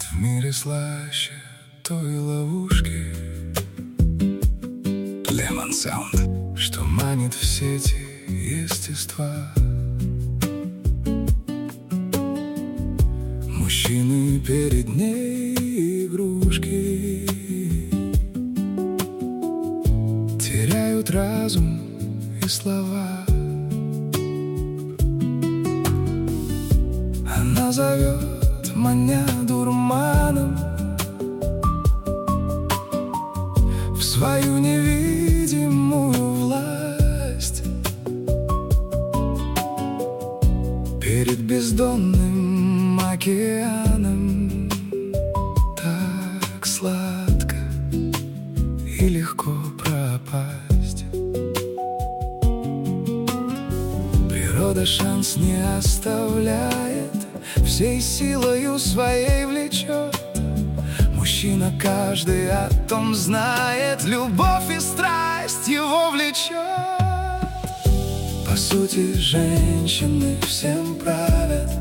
Нет в мире слаще той ловушки Lemon Sound, что манит в сети естества. Мужчины перед ней игрушки, теряют разум и слова. Она зовет, маня дурманом, в свою невидимую власть. Перед бездонным океаном так сладко и легко пропасть. Природа шанс не оставляет, всей силою своей влечет. Мужчина каждый о том знает, любовь и страсть его влечет. По сути, женщины всем правят,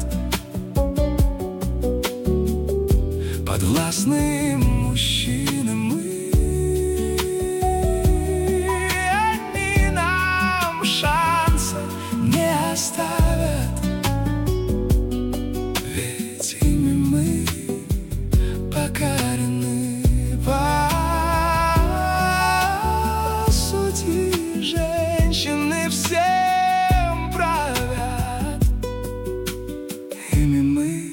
подвластны мужчины мы. Они нам шанса не оставят, ведь ими мы покорены. По сути, женщины всем правят, ими мы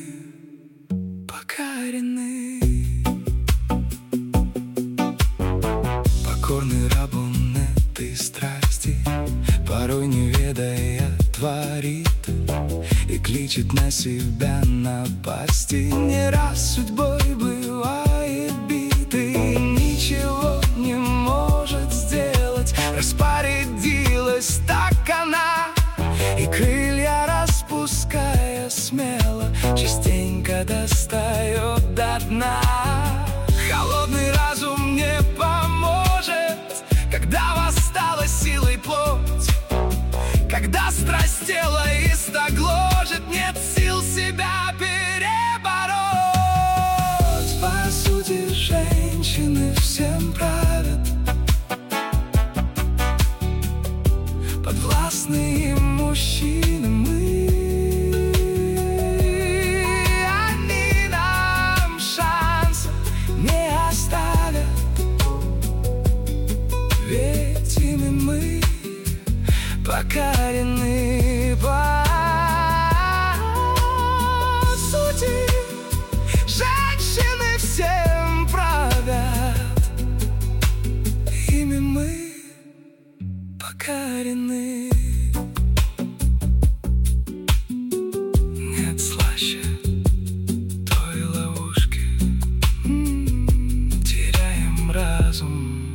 покорены. Покорный раб он этой страсти, порой не ведая творит и кличет на себя напасти. Не раз судьбой бывает битый, ничего не может сделать. Распорядилась так она, и крылья распуская смело, частенько достает до дна. Холодный разум не поможет, когда восстала силой плоть, когда страсть тела истогложит, нет сил себя перебороть. По сути, женщины всем правят, подвластны им мужчины мы. Они нам шанса не оставят, ведь ими мы покорены. По сути, женщины всем правят, ими мы покорены. Нет слаще той ловушки, теряем разум